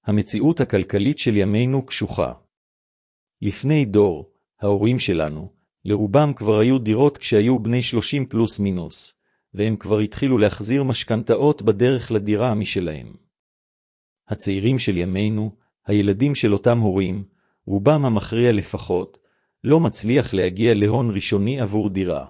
המציאות הכלכלית של ימינו קשוחה. לפני דור, ההורים שלנו, לרובם כבר היו דירות כשהיו בני 30 פלוס מינוס, והם כבר התחילו להחזיר משכנתאות בדרך לדירה משלהם. הצעירים של ימינו, הילדים של אותם הורים, רובם המכריע לפחות, לא מצליח להגיע להון ראשוני עבור דירה.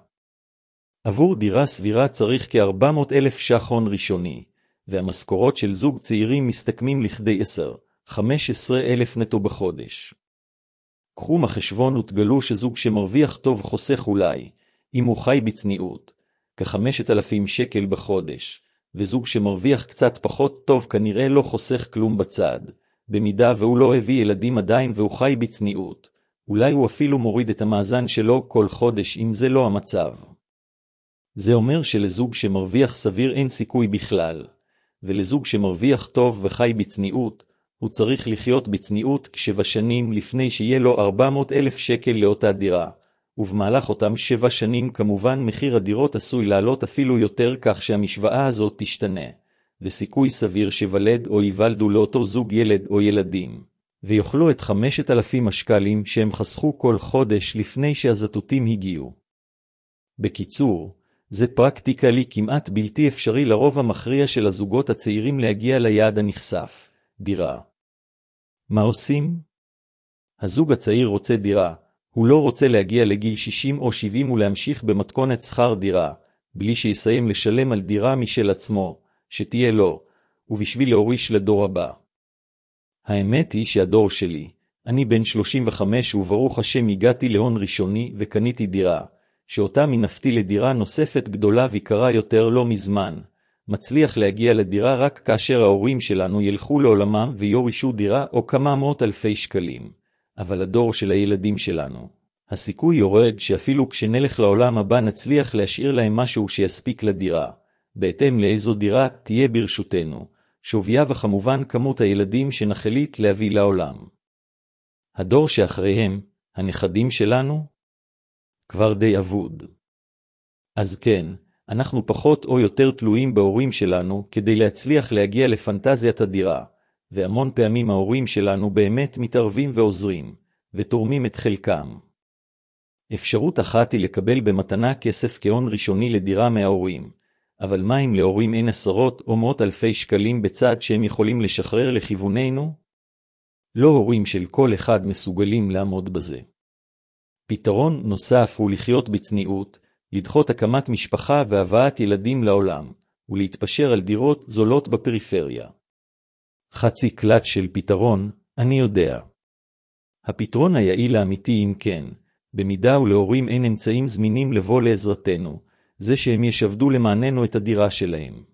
עבור דירה סבירה צריך כ-400,000 ש"ח הון ראשוני, והמשכורות של זוג צעירים מסתכמים לכדי 10,000-15,000 נטו בחודש. קחו מחשבון ותגלו שזוג שמרוויח טוב חוסך אולי, אם הוא חי בצניעות, כ-5,000 שקל בחודש, וזוג שמרוויח קצת פחות טוב כנראה לא חוסך כלום בצד, במידה והוא לא הביא ילדים עדיין והוא חי בצניעות, אולי הוא אפילו מוריד את המאזן שלו כל חודש אם זה לא המצב. זה אומר שלזוג שמרוויח סביר אין סיכוי בכלל, ולזוג שמרוויח טוב וחי בצניעות, הוא צריך לחיות בצניעות כ7 שנים לפני שיהיה לו 400,000 שקל לאותה דירה, ובמהלך אותם 7 שנים כמובן מחיר הדירות עשוי לעלות אפילו יותר כך שהמשוואה הזאת תשתנה, וסיכוי סביר שוולד או ייוולדו לאותו זוג ילד או ילדים, ויוכלו את 5,000 השקלים שהם חסכו כל חודש לפני שהזטוטים הגיעו. בקיצור, זה פרקטיקלי כמעט בלתי אפשרי לרוב המכריע של הזוגות הצעירים להגיע ליעד הנחשף, דירה. מה עושים? הזוג הצעיר רוצה דירה, הוא לא רוצה להגיע לגיל 60 או 70 ולהמשיך במתכונת שכר דירה, בלי שיסיים לשלם על דירה משל עצמו, שתהיה לו, ובשביל להוריש לדור הבא. האמת היא שהדור שלי, אני בן 35 וברוך השם הגעתי להון ראשוני וקניתי דירה, שאותה מנפתי לדירה נוספת גדולה ויקרה יותר לא מזמן, מצליח להגיע לדירה רק כאשר ההורים שלנו ילכו לעולמם ויורישו דירה או כמה מאות אלפי שקלים. אבל הדור של הילדים שלנו, הסיכוי יורד שאפילו כשנלך לעולם הבא נצליח להשאיר להם משהו שיספיק לדירה, בהתאם לאיזו דירה תהיה ברשותנו, שוויה וכמובן כמות הילדים שנחליט להביא לעולם. הדור שאחריהם, הנכדים שלנו, כבר די אבוד. אז כן, אנחנו פחות או יותר תלויים בהורים שלנו כדי להצליח להגיע לפנטזיית הדירה, והמון פעמים ההורים שלנו באמת מתערבים ועוזרים, ותורמים את חלקם. אפשרות אחת היא לקבל במתנה כסף כהון ראשוני לדירה מההורים, אבל מה אם להורים אין עשרות או מאות אלפי שקלים בצד שהם יכולים לשחרר לכיווננו? לא הורים של כל אחד מסוגלים לעמוד בזה. פתרון נוסף הוא לחיות בצניעות, לדחות הקמת משפחה והבאת ילדים לעולם, ולהתפשר על דירות זולות בפריפריה. חצי קלט של פתרון, אני יודע. הפתרון היעיל האמיתי אם כן, במידה ולהורים אין אמצעים זמינים לבוא לעזרתנו, זה שהם ישבדו למעננו את הדירה שלהם.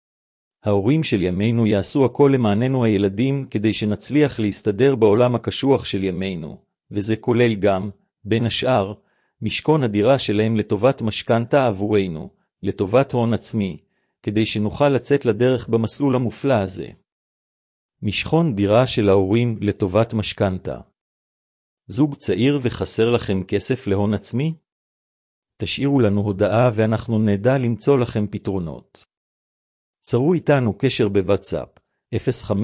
ההורים של ימינו יעשו הכל למעננו הילדים כדי שנצליח להסתדר בעולם הקשוח של ימינו, וזה כולל גם, בין השאר, משכון הדירה שלהם לטובת משכנתה עבורנו, לטובת הון עצמי, כדי שנוכל לצאת לדרך במסלול המופלא הזה. משכון דירה של ההורים לטובת משכנתה. זוג צעיר וחסר לכם כסף להון עצמי? תשאירו לנו הודעה ואנחנו נדע למצוא לכם פתרונות. צרו איתנו קשר בוואטסאפ 0553087500.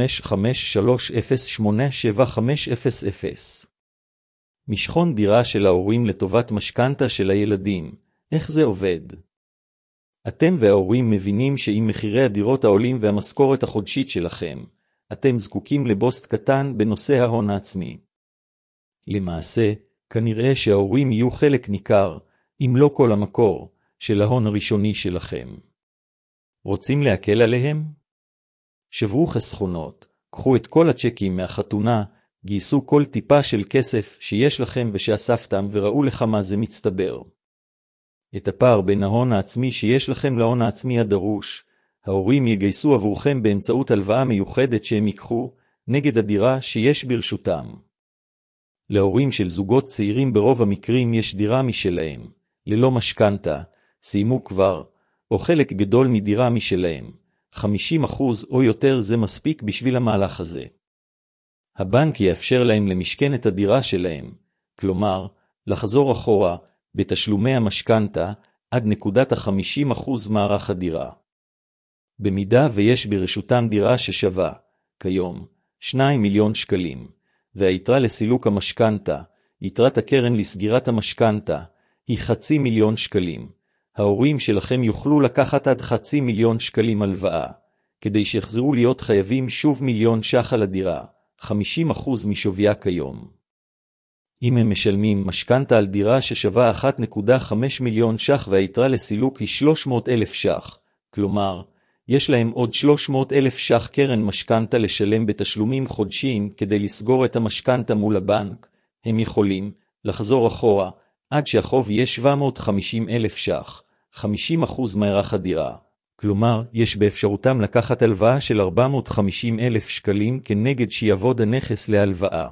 משכון דירה של ההורים לטובת משכנתה של הילדים, איך זה עובד? אתם וההורים מבינים שאם מחירי הדירות העולים והמשכורת החודשית שלכם, אתם זקוקים לבוסט קטן בנושא ההון העצמי. למעשה, כנראה שההורים יהיו חלק ניכר, אם לא כל המקור, של ההון הראשוני שלכם. רוצים להקל עליהם? שברו חסכונות, קחו את כל הצ'קים מהחתונה, גייסו כל טיפה של כסף שיש לכם ושאספתם וראו לך מה זה מצטבר. את הפער בין ההון העצמי שיש לכם להון העצמי הדרוש, ההורים יגייסו עבורכם באמצעות הלוואה מיוחדת שהם ייקחו נגד הדירה שיש ברשותם. להורים של זוגות צעירים ברוב המקרים יש דירה משלהם, ללא משכנתה, סיימו כבר, או חלק גדול מדירה משלהם, 50% או יותר זה מספיק בשביל המהלך הזה. הבנק יאפשר להם למשכן את הדירה שלהם, כלומר, לחזור אחורה בתשלומי המשכנתה עד נקודת ה-50% מערך הדירה. במידה ויש ברשותם דירה ששווה, כיום, 2 מיליון שקלים, והיתרה לסילוק המשכנתה, יתרת הקרן לסגירת המשכנתה, היא 500,000 שקלים. ההורים שלכם יוכלו לקחת עד 500,000 שקלים הלוואה, כדי שיחזרו להיות חייבים שוב 1,000,000 ש"ח על הדירה, 50% משוויה כיום. אם הם משלמים משכנתה על דירה ששווה 1.5 מיליון ש"ח והיתרה לסילוק היא 300,000 ש"ח, כלומר, יש להם עוד 300,000 ש"ח קרן משכנתה לשלם בתשלומים חודשיים כדי לסגור את המשכנתה מול הבנק, הם יכולים לחזור אחורה עד שהחוב יהיה 750,000 ש"ח, 50% מערך הדירה. כלומר, יש באפשרותם לקחת הלוואה של 450,000 שקלים כנגד שיעבוד הנכס להלוואה.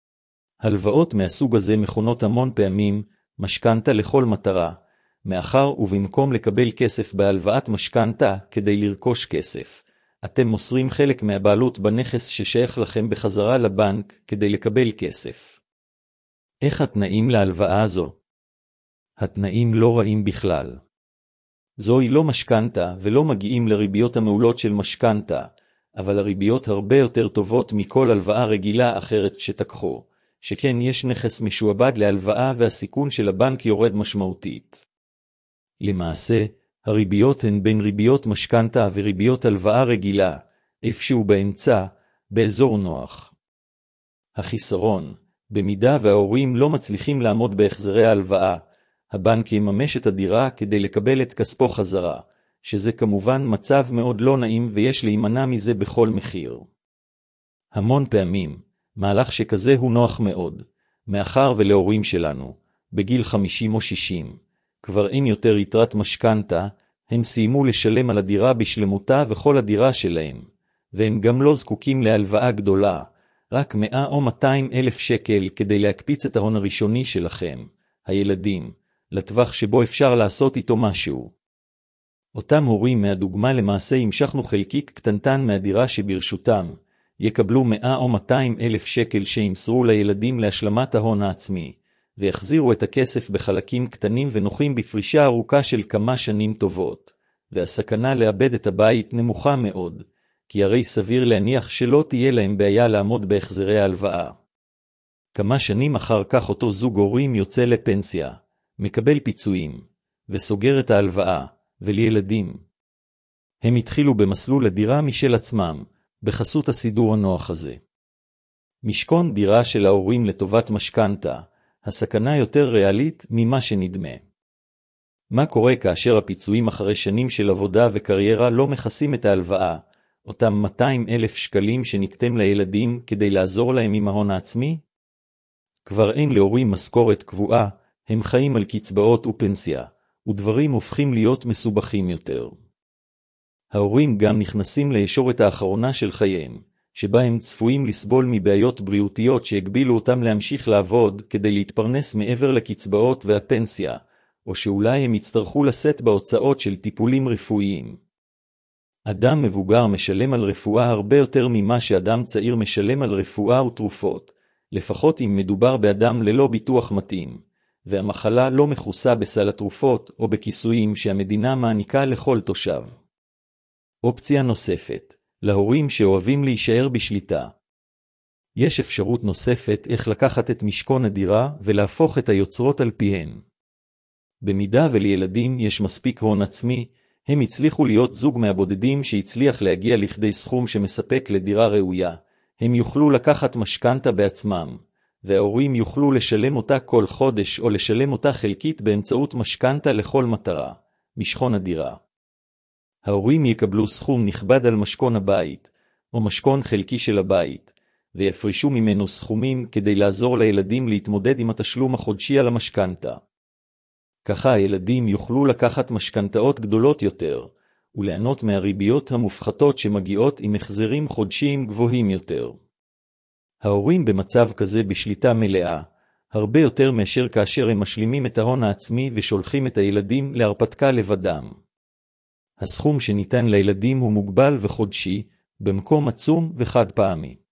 הלוואות מהסוג הזה מכונות המון פעמים משכנתה לכל מטרה, מאחר ובמקום לקבל כסף בהלוואת משכנתה כדי לרכוש כסף, אתם מוסרים חלק מהבעלות בנכס ששייך לכם בחזרה לבנק כדי לקבל כסף. איך התנאים להלוואה הזו? התנאים לא רעים בכלל. זוהי לא משכנתה ולא מגיעים לריביות המעולות של משכנתה, אבל הריביות הרבה יותר טובות מכל הלוואה רגילה אחרת שתקחו, שכן יש נכס משועבד להלוואה והסיכון של הבנק יורד משמעותית. למעשה, הריביות הן בין ריביות משכנתה וריביות הלוואה רגילה, איפשהו באמצע, באזור נוח. החיסרון, במידה וההורים לא מצליחים לעמוד בהחזרי ההלוואה, הבנק יממש את הדירה כדי לקבל את כספו חזרה, שזה כמובן מצב מאוד לא נעים ויש להימנע מזה בכל מחיר. המון פעמים, מהלך שכזה הוא נוח מאוד, מאחר ולהורים שלנו, בגיל 50 או 60, כבר אין יותר יתרת משכנתה, הם סיימו לשלם על הדירה בשלמותה וכל הדירה שלהם, והם גם לא זקוקים להלוואה גדולה, רק 100 או 200 אלף שקל כדי להקפיץ את ההון הראשוני שלכם, הילדים, לטווח שבו אפשר לעשות איתו משהו. אותם הורים מהדוגמה למעשה המשכנו חלקיק קטנטן מהדירה שברשותם, יקבלו 100 או 200 אלף שקל שימסרו לילדים להשלמת ההון העצמי, ויחזירו את הכסף בחלקים קטנים ונוחים בפרישה ארוכה של כמה שנים טובות, והסכנה לאבד את הבית נמוכה מאוד, כי הרי סביר להניח שלא תהיה להם בעיה לעמוד בהחזרי ההלוואה. כמה שנים אחר כך אותו זוג הורים יוצא לפנסיה, מקבל פיצויים, וסוגר את ההלוואה, ולילדים. הם התחילו במסלול הדירה משל עצמם, בחסות הסידור הנוח הזה. משכון דירה של ההורים לטובת משכנתה, הסכנה יותר ריאלית ממה שנדמה. מה קורה כאשר הפיצויים אחרי שנים של עבודה וקריירה לא מכסים את ההלוואה, אותם 200,000 שקלים שנקתם לילדים כדי לעזור להם עם ההון העצמי? כבר אין להורים משכורת קבועה, הם חיים על קצבאות ופנסיה, ודברים הופכים להיות מסובכים יותר. ההורים גם נכנסים לישורת האחרונה של חייהם, שבה הם צפויים לסבול מבעיות בריאותיות שהגבילו אותם להמשיך לעבוד כדי להתפרנס מעבר לקצבאות והפנסיה, או שאולי הם יצטרכו לשאת בהוצאות של טיפולים רפואיים. אדם מבוגר משלם על רפואה הרבה יותר ממה שאדם צעיר משלם על רפואה ותרופות, לפחות אם מדובר באדם ללא ביטוח מתאים, והמחלה לא מכוסה בסל התרופות או בכיסויים שהמדינה מעניקה לכל תושב. אופציה נוספת, להורים שאוהבים להישאר בשליטה. יש אפשרות נוספת איך לקחת את משכון הדירה ולהפוך את היוצרות על פיהן. במידה ולילדים יש מספיק הון עצמי, הם הצליחו להיות זוג מהבודדים שהצליח להגיע לכדי סכום שמספק לדירה ראויה. הם יוכלו לקחת משכנתה בעצמם, וההורים יוכלו לשלם אותה כל חודש או לשלם אותה חלקית באמצעות משכנתה לכל מטרה, משכון הדירה. ההורים יקבלו סכום נכבד על משכון הבית, או משכון חלקי של הבית, ויפרישו ממנו סכומים כדי לעזור לילדים להתמודד עם התשלום החודשי על המשכנתה. ככה הילדים יוכלו לקחת משכנתאות גדולות יותר, וליהנות מהריביות המופחתות שמגיעות עם החזרים חודשיים גבוהים יותר. ההורים במצב כזה בשליטה מלאה, הרבה יותר מאשר כאשר הם משלימים את ההון העצמי ושולחים את הילדים להרפתקה לבדם. הסכום שניתן לילדים הוא מוגבל וחודשי, במקום עצום וחד פעמי.